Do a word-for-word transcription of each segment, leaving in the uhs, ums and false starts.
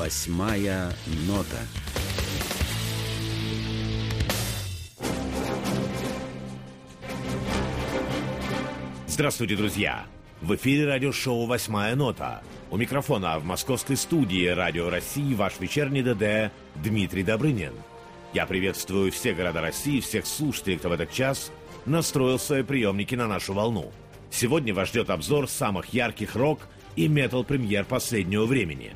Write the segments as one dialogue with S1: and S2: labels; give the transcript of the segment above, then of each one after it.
S1: Восьмая нота.
S2: Здравствуйте, друзья! В эфире радиошоу «Восьмая нота». У микрофона в московской студии «Радио России» ваш вечерний ДД Дмитрий Добрынин. Я приветствую все города России, всех слушателей, кто в этот час настроил свои приемники на нашу волну. Сегодня вас ждет обзор самых ярких рок- и метал-премьер последнего времени.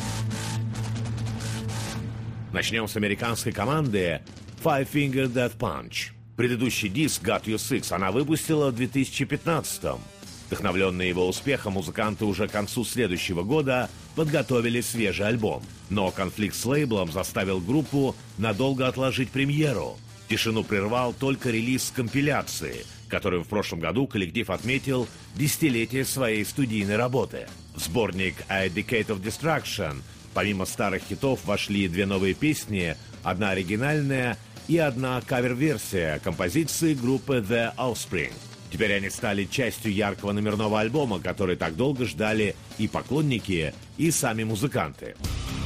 S2: Начнем с американской команды Five Finger Death Punch. Предыдущий диск Got You Six она выпустила в две тысячи пятнадцатом. Вдохновленные его успехом, музыканты уже к концу следующего года подготовили свежий альбом. Но конфликт с лейблом заставил группу надолго отложить премьеру. Тишину прервал только релиз компиляции, которым в прошлом году коллектив отметил десятилетие своей студийной работы. В сборник A Decade of Destruction помимо старых хитов вошли две новые песни, одна оригинальная и одна кавер-версия композиции группы The Offspring. Теперь они стали частью яркого номерного альбома, который так долго ждали и поклонники, и сами музыканты.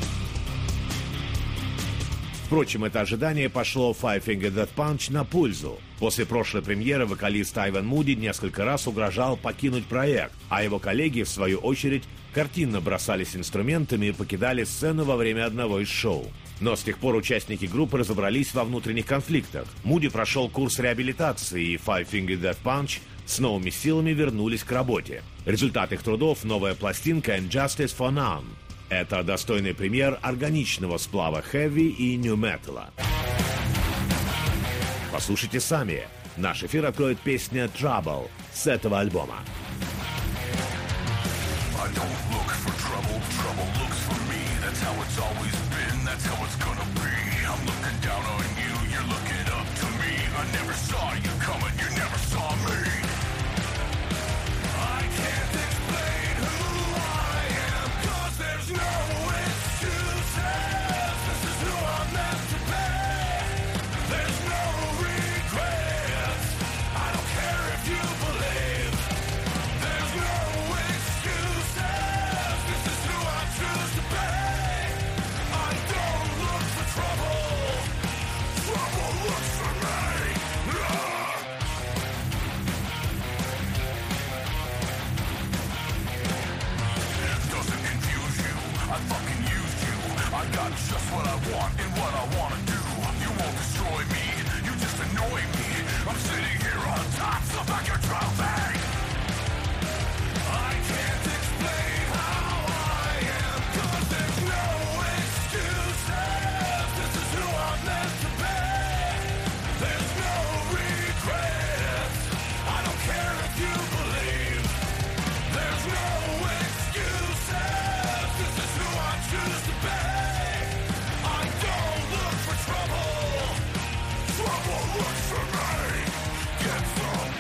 S2: Впрочем, это ожидание пошло Five Finger Death Punch на пользу. После прошлой премьеры вокалист Айван Муди несколько раз угрожал покинуть проект, а его коллеги, в свою очередь, картинно бросались инструментами и покидали сцену во время одного из шоу. Но с тех пор участники группы разобрались во внутренних конфликтах. Муди прошел курс реабилитации, и Five Finger Death Punch с новыми силами вернулись к работе. Результат их трудов — новая пластинка And Justice for None. Это достойный пример органичного сплава хэви и нью-металла. Послушайте сами. Наш эфир откроет песня Trouble с этого альбома.
S3: I don't look for trouble, trouble looks for me. That's how it's always been, that's how it's gonna be. I'm looking down on you, you're looking up to me. I never saw you coming, you never saw me. I can't explain who I am, cause there's no excuses. This is who I'm meant to be. There's no regrets. I don't care if you believe. There's no excuses. This is who I choose to be. I don't look for trouble. Trouble looks for me. Doesn't confuse you. I fucking used you. I got just what I want and what I wanna do. You won't destroy me. You just annoy me. I'm sitting here on top, so back your trophy. I can't explain how I am, cause there's no excuses. This is who I'm meant to be. There's no regrets. I don't care if you believe. There's no excuses. This is who I choose to be. I don't look for trouble. Trouble looks for me. Get some.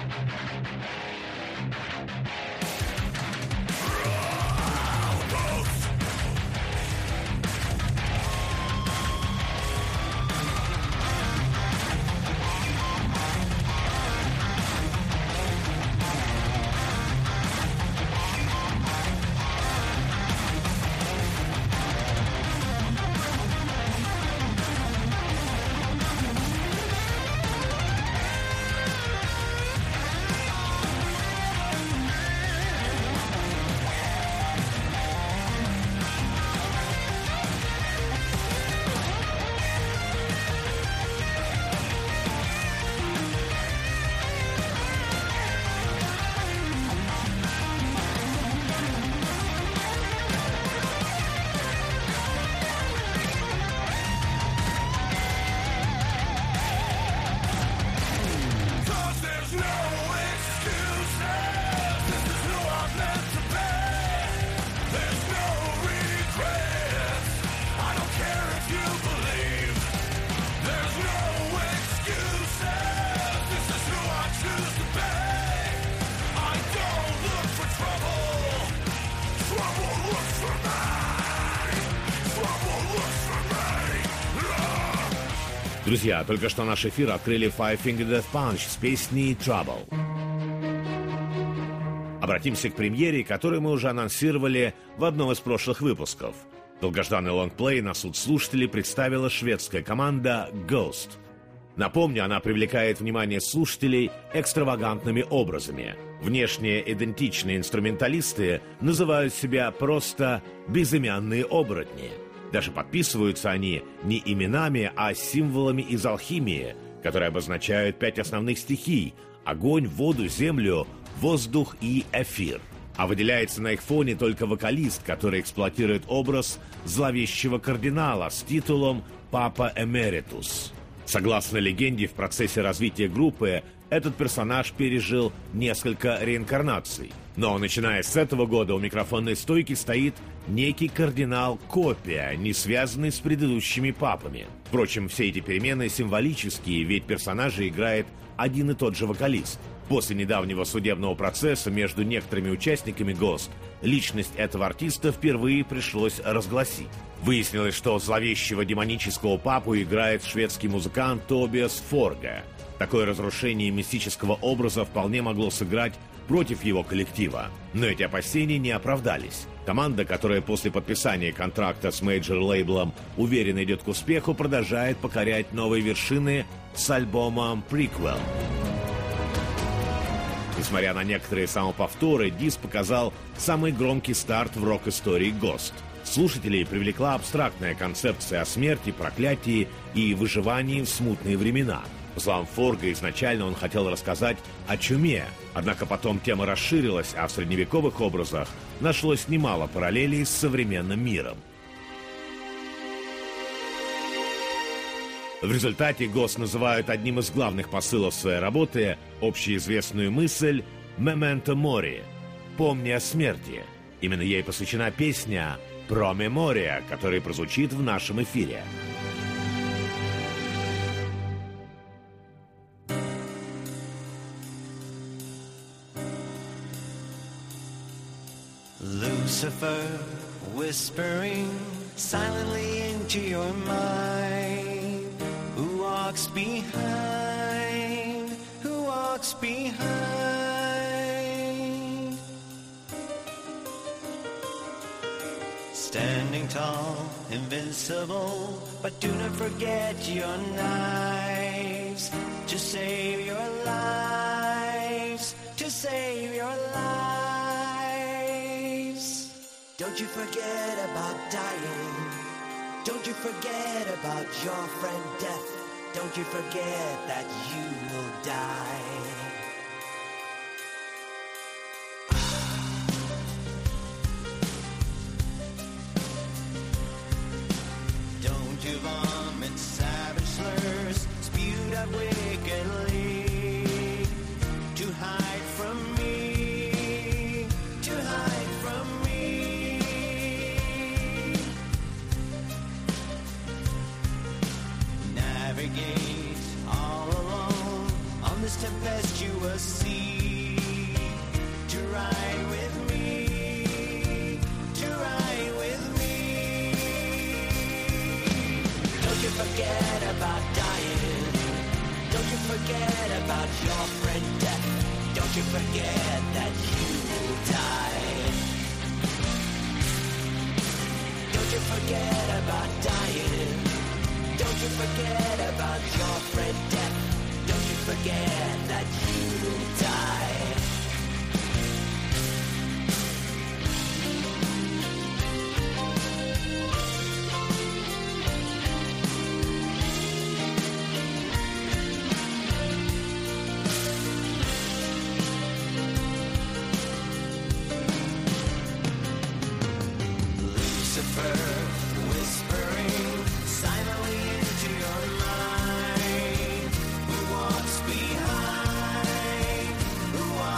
S3: Cause there's no excuses. This is who I'm meant to be. There's no regrets. I don't care if you believe. There's no excuses. This is who I choose to be. I don't look for trouble. Trouble looks for me. Trouble looks for me.
S2: Друзья, только что наш эфир открыли Five Finger Death Punch с песней Trouble. Обратимся к премьере, которую мы уже анонсировали в одном из прошлых выпусков. Долгожданный лонгплей на суд слушателей представила шведская команда Ghost. Напомню, она привлекает внимание слушателей экстравагантными образами. Внешне идентичные инструменталисты называют себя просто «безымянные оборотни». Даже подписываются они не именами, а символами из алхимии, которые обозначают пять основных стихий – огонь, воду, землю, воздух и эфир. А выделяется на их фоне только вокалист, который эксплуатирует образ зловещего кардинала с титулом «Папа Эмеритус». Согласно легенде, в процессе развития группы этот персонаж пережил несколько реинкарнаций. Но начиная с этого года у микрофонной стойки стоит некий кардинал-копия, не связанный с предыдущими папами. Впрочем, все эти перемены символические, ведь персонажа играет один и тот же вокалист. После недавнего судебного процесса между некоторыми участниками Ghost личность этого артиста впервые пришлось разгласить. Выяснилось, что зловещего демонического папу играет шведский музыкант Тобиас Форге. Такое разрушение мистического образа вполне могло сыграть против его коллектива. Но эти опасения не оправдались. Команда, которая после подписания контракта с мейджор-лейблом уверенно идет к успеху, продолжает покорять новые вершины с альбомом «Prequel». Несмотря на некоторые самоповторы, диск показал самый громкий старт в рок-истории Ghost. Слушателей привлекла абстрактная концепция о смерти, проклятии и выживании в смутные времена. По словам Форга, изначально он хотел рассказать о чуме, однако потом тема расширилась, а в средневековых образах нашлось немало параллелей с современным миром. В результате Ghost называют одним из главных посылов своей работы общеизвестную мысль «Memento Mori» — «Помни о смерти». Именно ей посвящена песня «Pro Memoria», которая прозвучит в нашем эфире.
S4: Lucifer whispering silently into your mind. Who walks behind? Who walks behind? Standing tall, invincible, but do not forget your knives to save your lives, to save your lives. Don't you forget about dying. Don't you forget about your friend death. Don't you forget that you will die. Don't you vomit savage slurs, spewed out wickedly, to hide from me, to hide from me. Navigate all alone on this tempestuous sea, to ride with me, to ride with me. Don't you forget about dying. Don't you forget about your friend death. Don't you forget that you will die. Don't you forget about dying. Don't you forget about your friend death. Don't you forget that you will die. Lucifer whispering silently into your mind. Who walks behind? Who walks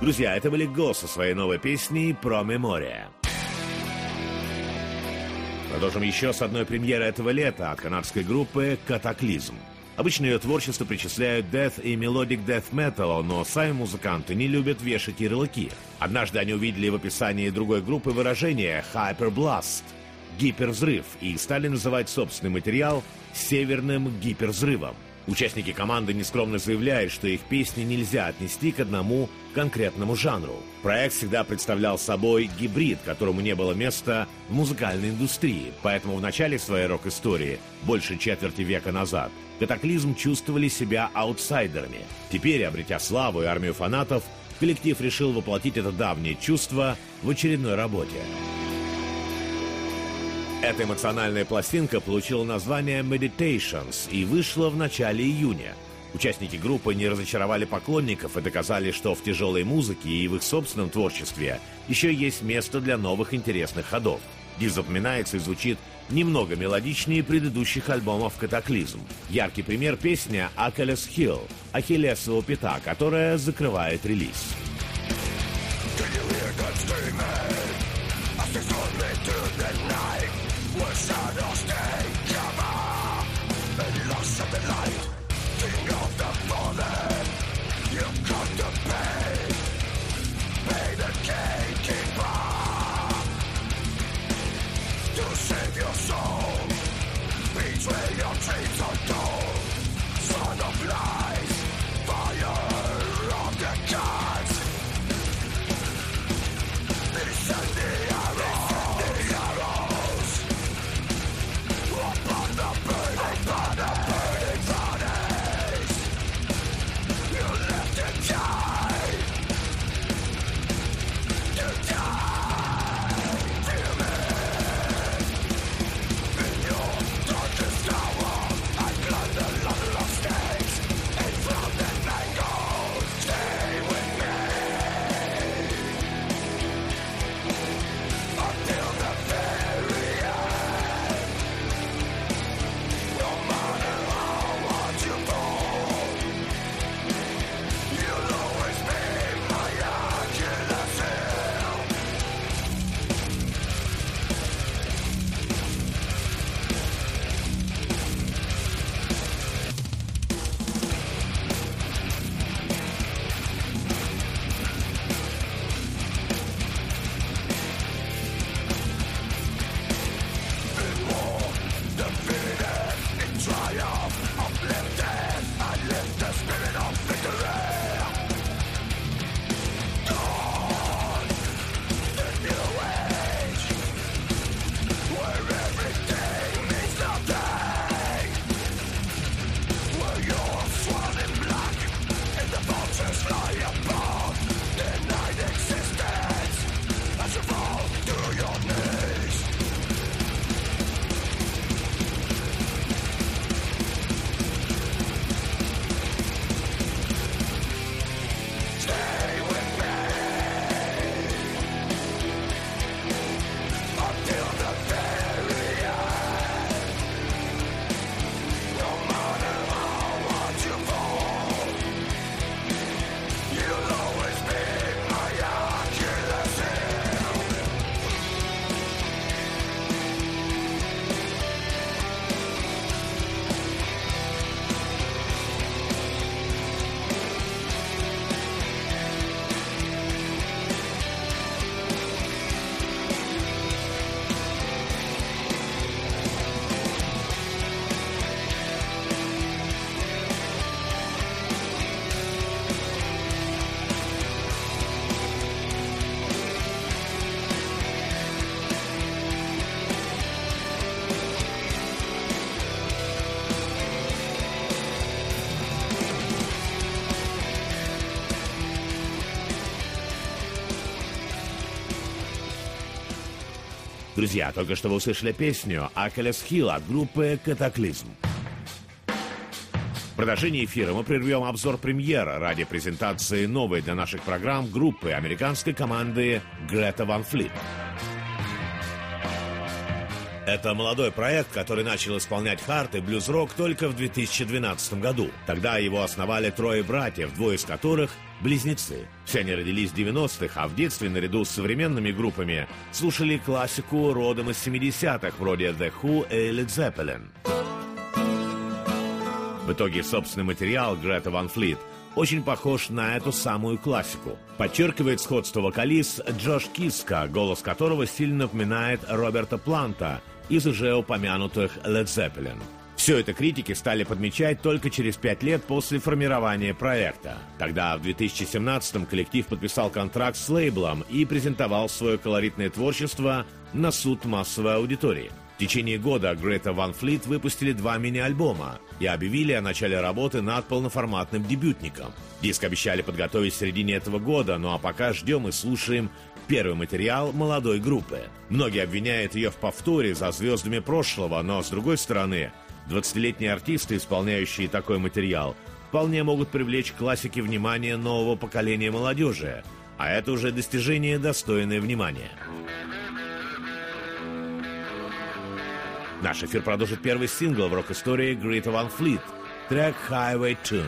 S2: Друзья, это были Go со своей новой песней «Pro Memoria». Продолжим еще с одной премьеры этого лета от канадской группы «Cataclysm». Обычно ее творчество причисляют death и melodic death metal, но сами музыканты не любят вешать ярлыки. Однажды они увидели в описании другой группы выражение «hyperblast» — гипервзрыв, и стали называть собственный материал «северным гипервзрывом». Участники команды нескромно заявляют, что их песни нельзя отнести к одному конкретному жанру. Проект всегда представлял собой гибрид, которому не было места в музыкальной индустрии, поэтому в начале своей рок-истории, больше четверти века назад, Cataclysm чувствовали себя аутсайдерами. Теперь, обретя славу и армию фанатов, коллектив решил воплотить это давнее чувство в очередной работе. Эта эмоциональная пластинка получила название «Meditations» и вышла в начале июня. Участники группы не разочаровали поклонников и доказали, что в тяжелой музыке и в их собственном творчестве еще есть место для новых интересных ходов. Диск запоминается и звучит немного мелодичнее предыдущих альбомов «Cataclysm». Яркий пример — песня «Achilles Heel» — «Ахиллесова пята», которая закрывает релиз. Друзья, только что вы услышали песню «Achilles Heel» от группы «Cataclysm». В продолжении эфира мы прервем обзор премьера ради презентации новой для наших программ группы американской команды Greta Van Fleet. Это молодой проект, который начал исполнять хард и блюз-рок только в две тысячи двенадцатом году. Тогда его основали трое братьев, двое из которых – близнецы. Все они родились в девяностых, а в детстве наряду с современными группами слушали классику родом из семидесятых, вроде The Who и Led Zeppelin. В итоге собственный материал Грета Ван Флит очень похож на эту самую классику. Подчеркивает сходство вокалист Джош Киска, голос которого сильно напоминает Роберта Планта из уже упомянутых Led Zeppelin. Все это критики стали подмечать только через пять лет после формирования проекта. Тогда, в две тысячи семнадцатом, коллектив подписал контракт с лейблом и презентовал свое колоритное творчество на суд массовой аудитории. В течение года Грета Ван Флит выпустили два мини-альбома и объявили о начале работы над полноформатным дебютником. Диск обещали подготовить в середине этого года, ну а пока ждем и слушаем первый материал молодой группы. Многие обвиняют ее в повторе за звездами прошлого, но, с другой стороны, двадцатилетние артисты, исполняющие такой материал, вполне могут привлечь к классике внимание нового поколения молодежи, а это уже достижение, достойное внимания. Наш эфир продолжит первый сингл в рок-истории Грета Ван Флит, трек Highway Tune.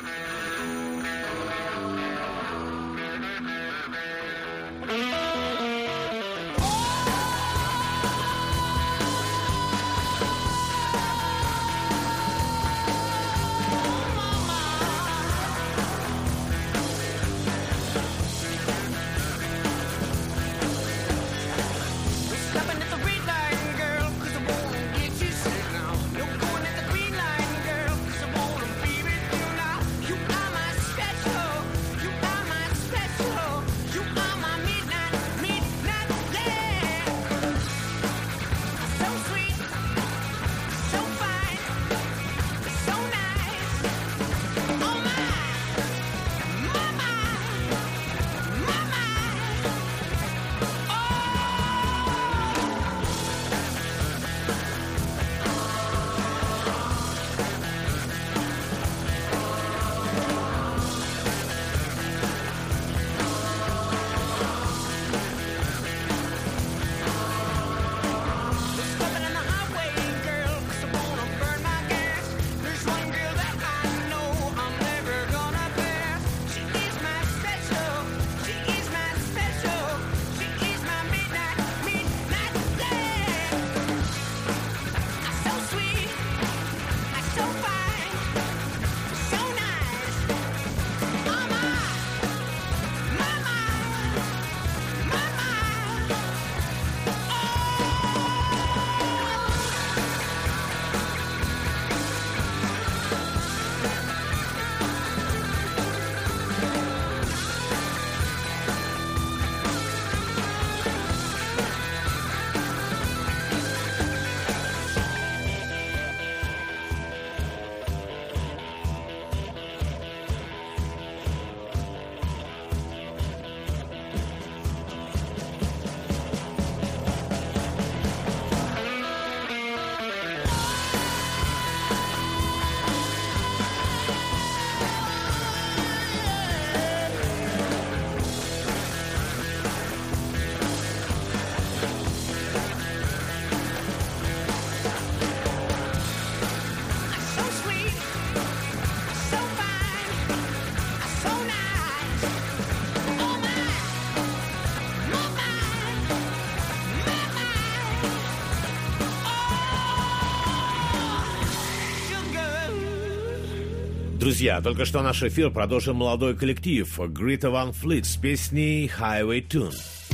S2: Друзья, только что наш эфир продолжил молодой коллектив Грета Ван Флит с песней Highway Tune.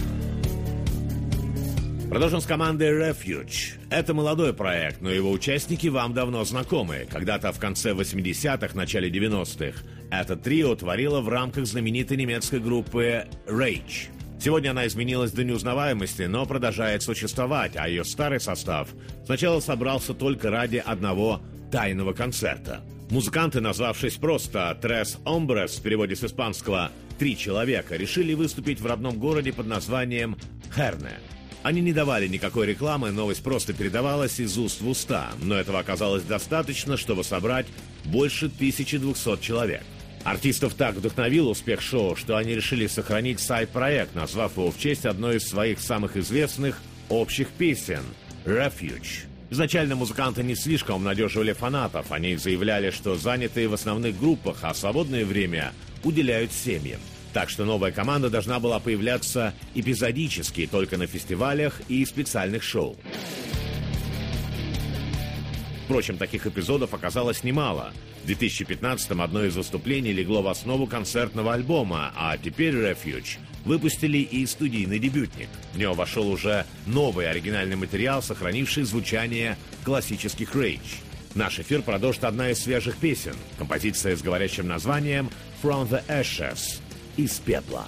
S2: Продолжим с командой Refuge. Это молодой проект, но его участники вам давно знакомы. Когда-то в конце восьмидесятых, начале девяностых это трио творило в рамках знаменитой немецкой группы Rage. Сегодня она изменилась до неузнаваемости, но продолжает существовать, а ее старый состав сначала собрался только ради одного тайного концерта. Музыканты, назвавшись просто «Tres Hombres», в переводе с испанского «Три человека», решили выступить в родном городе под названием Херне. Они не давали никакой рекламы, новость просто передавалась из уст в уста, но этого оказалось достаточно, чтобы собрать больше тысячи двухсот человек. Артистов так вдохновил успех шоу, что они решили сохранить сайт-проект, назвав его в честь одной из своих самых известных общих песен Refuge. Изначально музыканты не слишком обнадеживали фанатов. Они заявляли, что занятые в основных группах, а свободное время уделяют семьям. Так что новая команда должна была появляться эпизодически, только на фестивалях и специальных шоу. Впрочем, таких эпизодов оказалось немало. В две тысячи пятнадцатом одно из выступлений легло в основу концертного альбома, а теперь Refuge выпустили и студийный дебютник. В него вошел уже новый оригинальный материал, сохранивший звучание классических Rage. Наш эфир продолжит одна из свежих песен, композиция с говорящим названием «From the Ashes» — «Из пепла».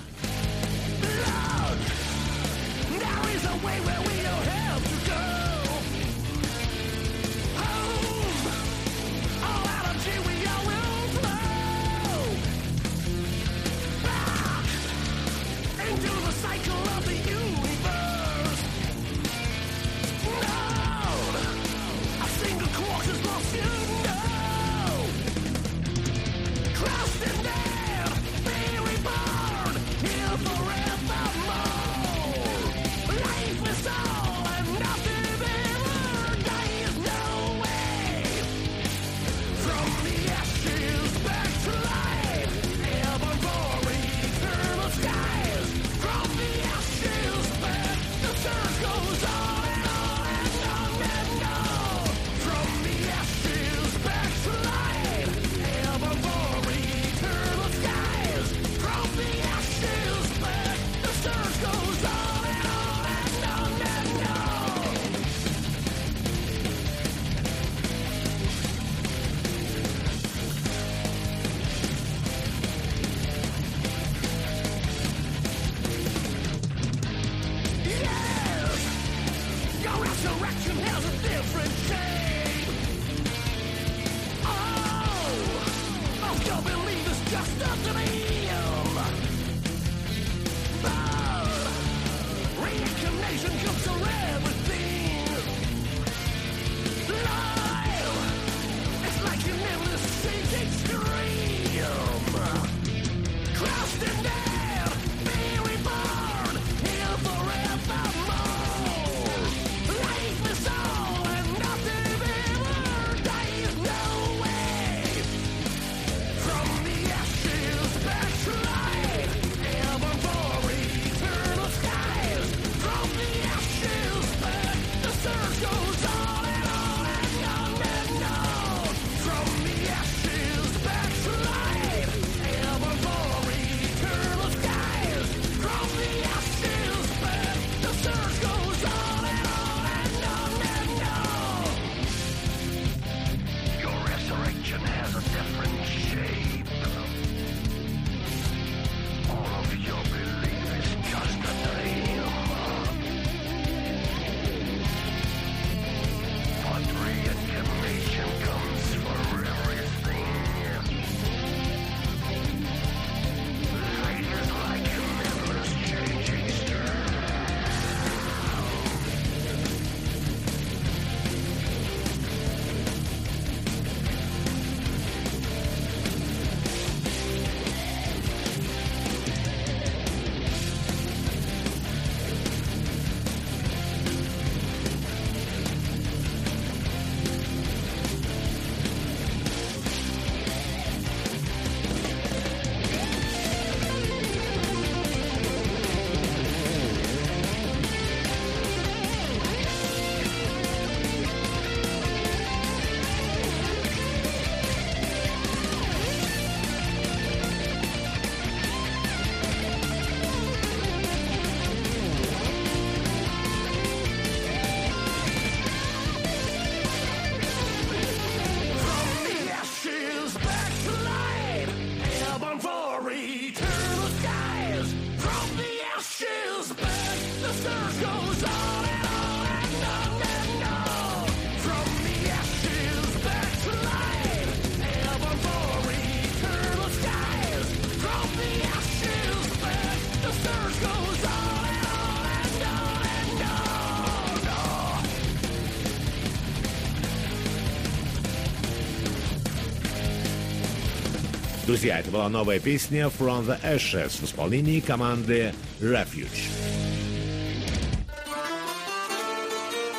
S2: Друзья, это была новая песня «From the Ashes» в исполнении команды Refuge.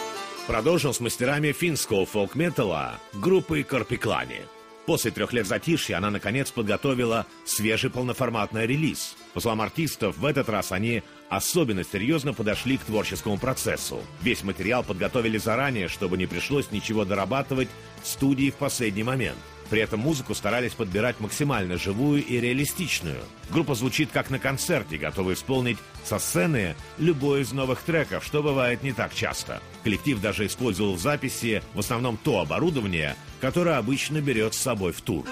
S2: Продолжим с мастерами финского фолк-металла группы Korpiklani. После трех лет затишья она, наконец, подготовила свежий полноформатный релиз. По словам артистов, в этот раз они особенно серьезно подошли к творческому процессу. Весь материал подготовили заранее, чтобы не пришлось ничего дорабатывать в студии в последний момент. При этом музыку старались подбирать максимально живую и реалистичную. Группа звучит как на концерте, готова исполнить со сцены любой из новых треков, что бывает не так часто. Коллектив даже использовал в записи в основном то оборудование, которое обычно берет с собой в тур.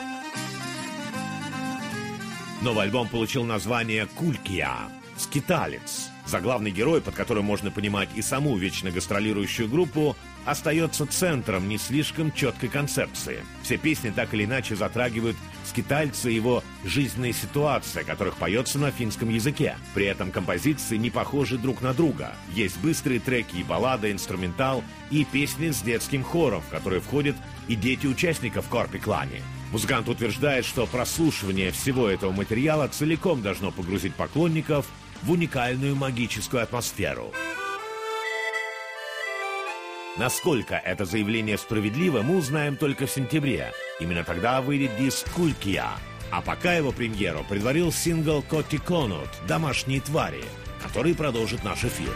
S2: Новый альбом получил название «Kulkia» — «Скиталец». Заглавный герой, под которым можно понимать и саму вечно гастролирующую группу, остается центром не слишком четкой концепции. Все песни так или иначе затрагивают скитальца и его жизненные ситуации, о которых поется на финском языке. При этом композиции не похожи друг на друга. Есть быстрые треки и баллады, инструментал и песни с детским хором, в которые входят и дети участников Korpiklani. Музыкант утверждает, что прослушивание всего этого материала целиком должно погрузить поклонников в уникальную магическую атмосферу. Насколько это заявление справедливо, мы узнаем только в сентябре. Именно тогда выйдет диск «Kulkia». А пока его премьеру предварил сингл «Kotikonut» «Домашние твари», который продолжит наш эфир.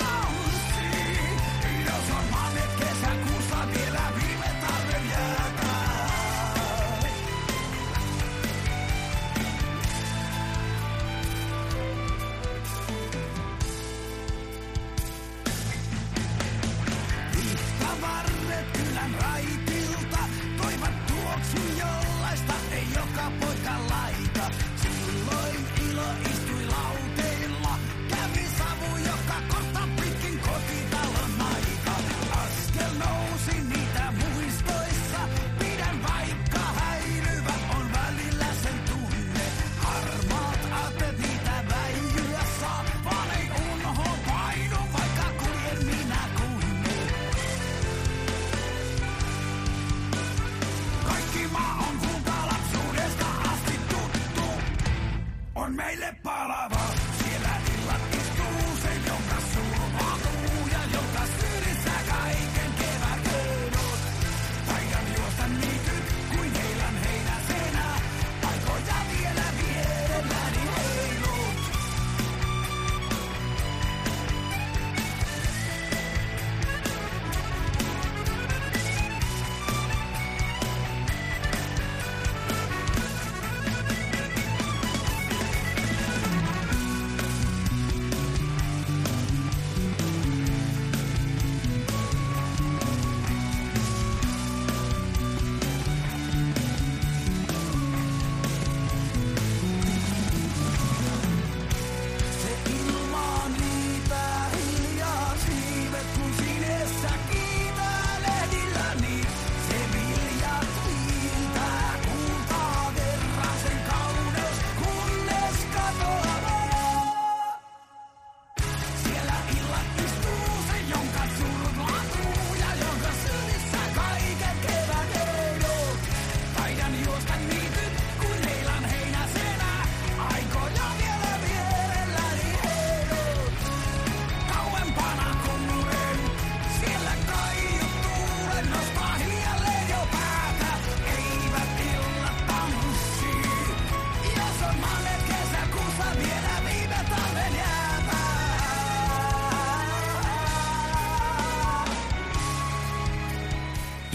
S3: Kesäkuussa vielä viime talven jäätä.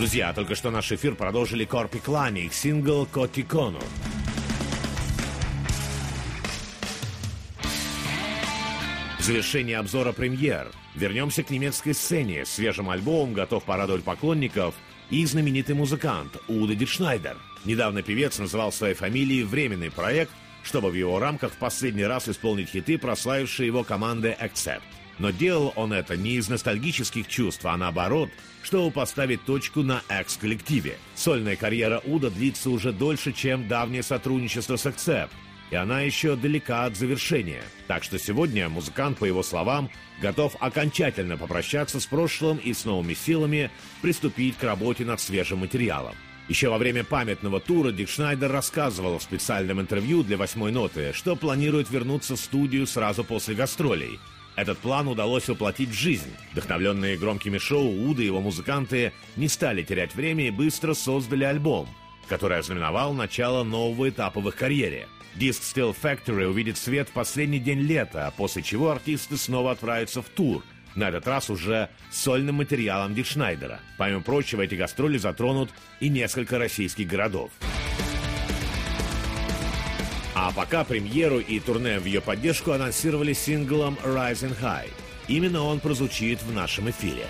S2: Друзья, только что наш эфир продолжили Корпиклани, их сингл «Котикону». В завершении обзора премьер вернемся к немецкой сцене. С свежим альбомом готов порадовать поклонников и знаменитый музыкант Уда Дитшнайдер. Недавно певец называл своей фамилией временный проект, чтобы в его рамках в последний раз исполнить хиты, прославившие его команды Accept. Но делал он это не из ностальгических чувств, а наоборот, чтобы поставить точку на экс-коллективе. Сольная карьера Уда длится уже дольше, чем давнее сотрудничество с Accept, и она еще далека от завершения. Так что сегодня музыкант, по его словам, готов окончательно попрощаться с прошлым и с новыми силами приступить к работе над свежим материалом. Еще во время памятного тура Дитшнайдер рассказывал в специальном интервью для «Восьмой ноты», что планирует вернуться в студию сразу после гастролей. Этот план удалось воплотить в жизнь. Вдохновленные громкими шоу, Уда и его музыканты не стали терять время и быстро создали альбом, который ознаменовал начало нового этапа в их карьере. Диск Steel Factory увидит свет в последний день лета, после чего артисты снова отправятся в тур, на этот раз уже с сольным материалом Дитшнайдера. Помимо прочего, эти гастроли затронут и несколько российских городов. А пока премьеру и турне в ее поддержку анонсировали синглом «Rising High». Именно он прозвучит в нашем эфире.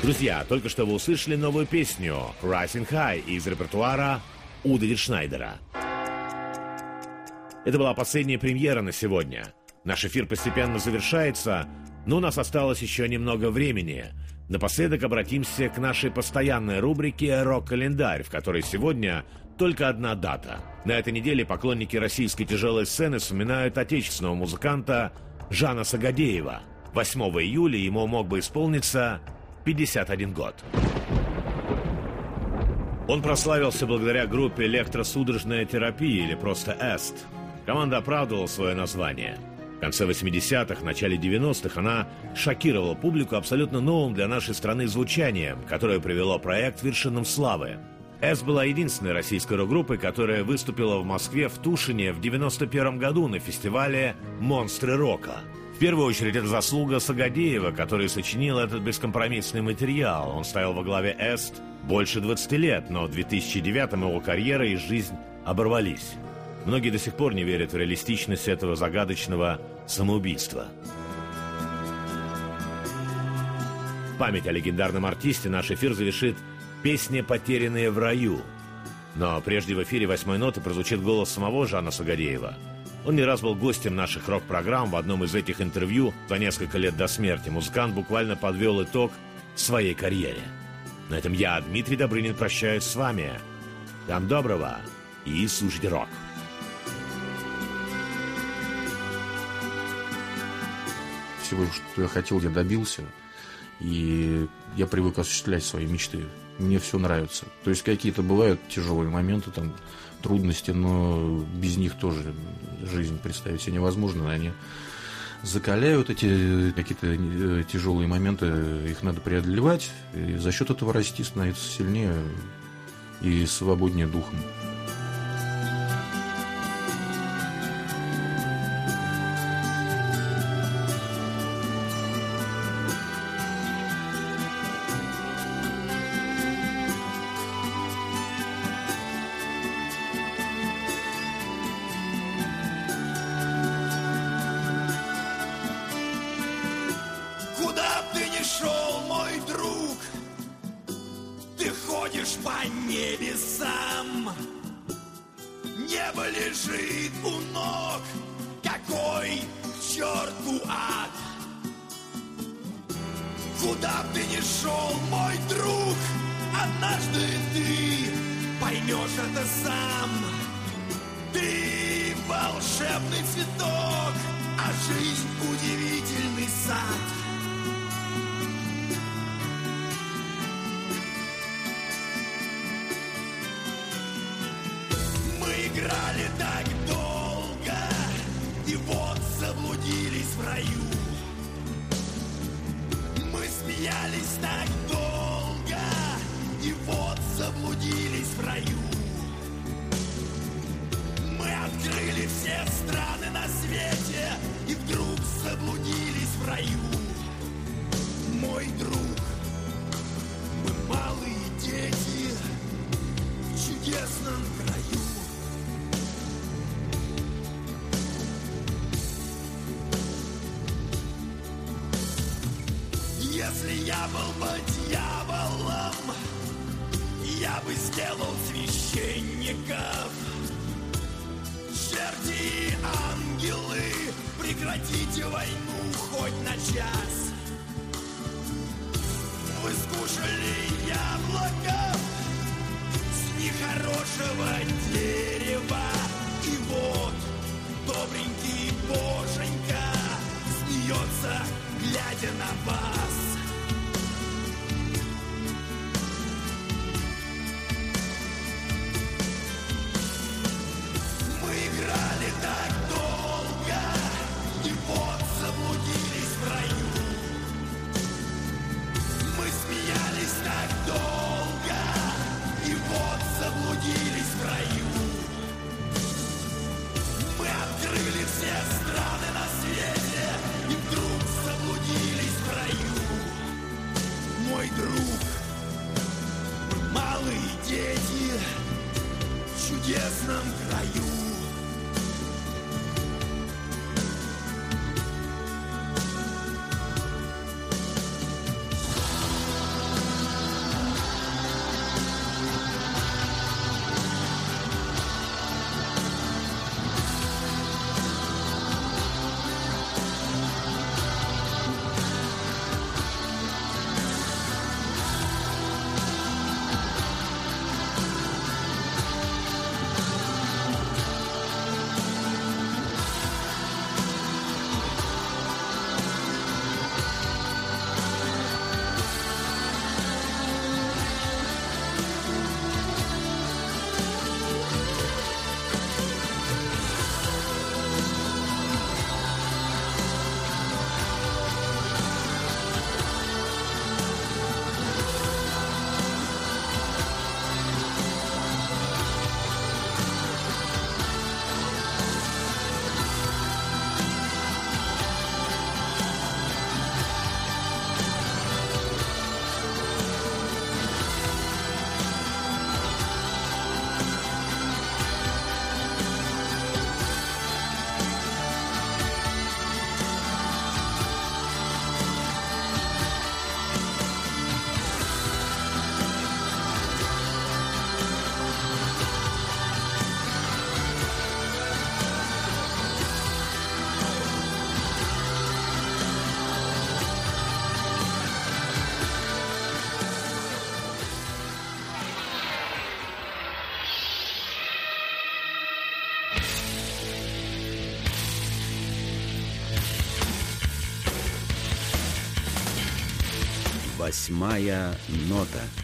S2: Друзья, только что вы услышали новую песню «Rising High» из репертуара Уда Диршнайдера. Это была последняя премьера на сегодня. Наш эфир постепенно завершается, но у нас осталось еще немного времени. Напоследок обратимся к нашей постоянной рубрике «Рок-календарь», в которой сегодня только одна дата. На этой неделе поклонники российской тяжелой сцены вспоминают отечественного музыканта Жана Сагадеева. восьмого июля ему мог бы исполниться пятьдесят один год. Он прославился благодаря группе «Электросудорожная терапия» или просто «Эст». Команда оправдывала свое название. В конце восьмидесятых, начале девяностых она шокировала публику абсолютно новым для нашей страны звучанием, которое привело проект к вершинам славы. «Эст» была единственной российской рок-группой, которая выступила в Москве в Тушине в девяносто первом году на фестивале «Монстры рока». В первую очередь это заслуга Сагадеева, который сочинил этот бескомпромиссный материал. Он стоял во главе «Эст» больше двадцати лет, но в две тысячи девятом его карьера и жизнь оборвались. Многие до сих пор не верят в реалистичность этого загадочного самоубийства. В память о легендарном артисте наш эфир завершит песня «Потерянные в раю». Но прежде в эфире «Восьмой ноты» прозвучит голос самого Жана Сагадеева. Он не раз был гостем наших рок-программ. В одном из этих интервью за несколько лет до смерти музыкант буквально подвел итог своей карьере. На этом я, Дмитрий Добрынин, прощаюсь с вами. Всем доброго и слушайте рок.
S5: Всего, что я хотел, я добился. И я привык осуществлять свои мечты. Мне все нравится. То есть какие-то бывают тяжелые моменты, там, трудности, но без них тоже жизнь представить себе невозможно. Они закаляют эти какие-то тяжелые моменты, их надо преодолевать. И за счет этого расти, становиться сильнее и свободнее духом.
S3: По небесам небо лежит у ног, какой к черту ад. Куда б ты ни шел, мой друг, однажды ты поймешь это сам. Ты волшебный цветок, а жизнь удивительный сад. Играли так долго, и вот заблудились в раю. Мы смеялись так долго, и вот заблудились в раю. Мы открыли все страны на свете, и вдруг заблудились в раю. Мой друг, мы малые дети в чудесном краю. Если я был бы дьяволом, я бы сделал священников. Черти и ангелы, прекратите войну хоть на час. Вы скушали яблоко с нехорошего дерева, и вот добренький Боженька смеется, глядя на вас. Мы играли так долго, и вот заблудились в раю. Мы смеялись так долго, и вот заблудились в раю. Мы открыли все страны на свете, и вдруг заблудились в раю. Мой друг, мы малые дети в чудесном краю.
S1: Восьмая нота.